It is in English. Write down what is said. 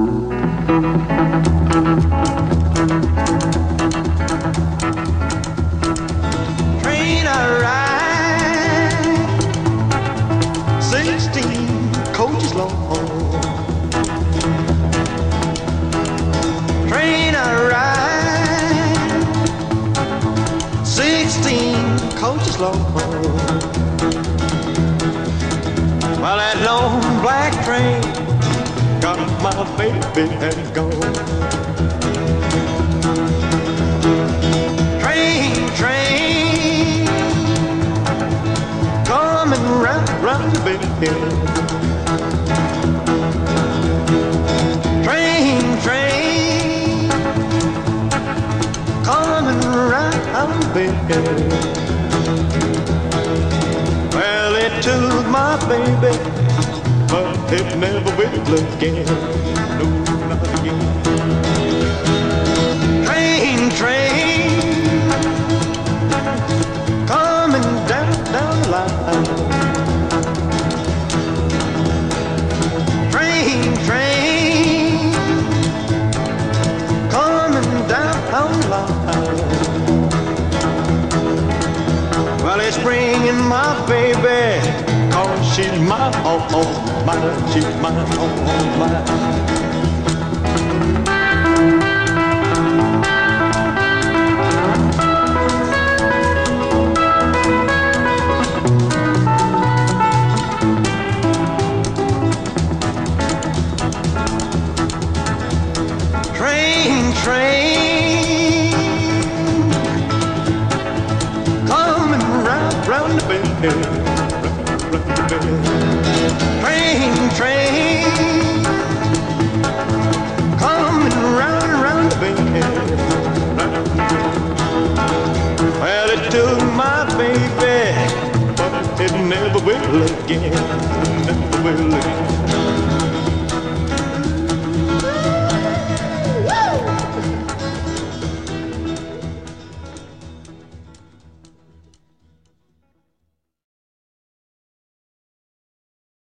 Train I ride, 16 coaches long. Train I ride, 16 coaches long. Well, that long black train got my baby and gone. Train, coming round the bend. Train, coming round the bend. Well, it took my baby, but it never will again. No, not again. Train, coming down the line. Train, coming down the line. Well, it's bringing my baby, 'cause she's my mine, she's my mine. Train, coming round the bend, Train, coming round the bend. Well, it took my baby, but it never will again, never will again.